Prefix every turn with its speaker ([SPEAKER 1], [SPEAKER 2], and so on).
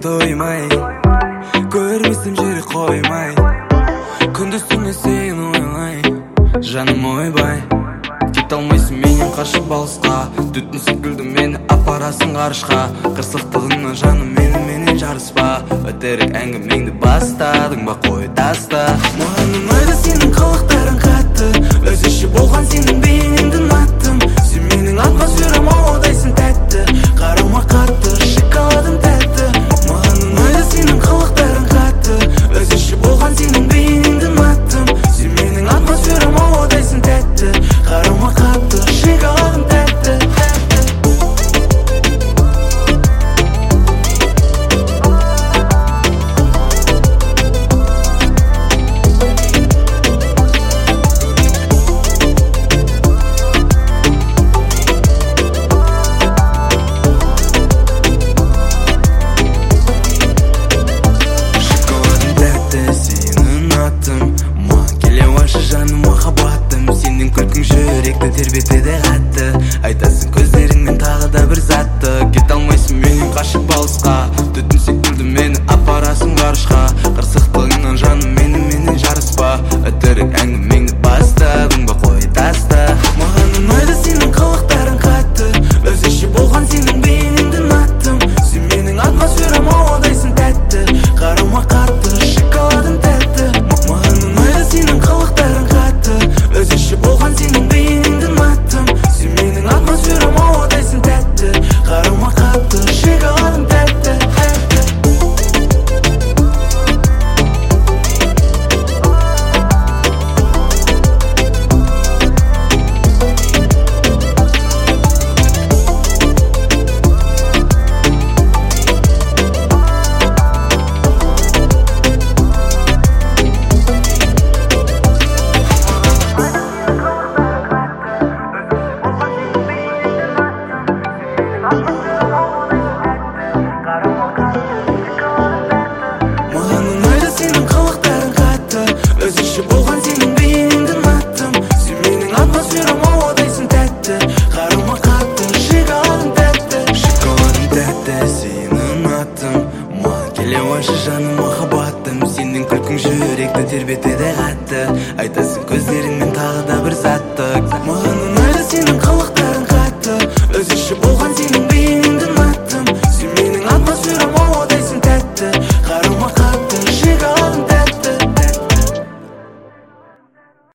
[SPEAKER 1] тоймай, көрмесем жүрек қоймай, күндіз түні сені ойлай, жаным ойбай. Кете алмайсың менен қашып алысқа, түтін секілді мені апарасың ғарышқа. Қырсықтығыңнан жаным менімен жарыспа, өтірік әңгімеңді бастадың ба, қой таста. Маған ұнайды сенің қылықтарың қатты, өзінше болған сенің бейнеңді ұнаттым. Сен менің атмосферам ауадайсың тәтті, қарама қатты, шоколадым тәтті. Маған ұнайды сенің қылықтарың қатты, өзінше болған сенің бейнеңді ұнаттым. Сен менің атмосферам ауадайсың тәтті, қарама қатты, шоколадым тәтті. Жүректі тербетеді қатты, айтасың көздеріңмен тағы да бір затты. Кете алмайсың менен қашып алысқа, түтін секілді мені апарасың ғарышқа. Қырсықтығыңнан жаным менімен жарыспа, өтірік әңгімеңді бастадың ба, қой таста. Маған ұнайды сенің қылықтарың қатты, өзінше болған сенің бейнеңді ұнаттым. Сен менің атмосферам ауадайсың тәтті, қарама қатты, шоколадым тәтті. Маған ұнайды сенің қылықтарың қатты, өзінше болған сенің бейнеңді ұнаттым. Сен менің атмосферам ауадайсың тәтті, қарама қатты, шоколадым тәтті. Маған ұнайды сенің қылықтарың қатты, өзінше болған сенің бейнеңді ұнаттым. Сен менің атмосферам ауадайсың тәтті, қарама қатты, шоколадым тәтті. Шоколадым тәтті, сені ұнаттым. Маған келе қойшы жаным махаббатым, сенің күлкің жүректі тербетеді қатты, айтасың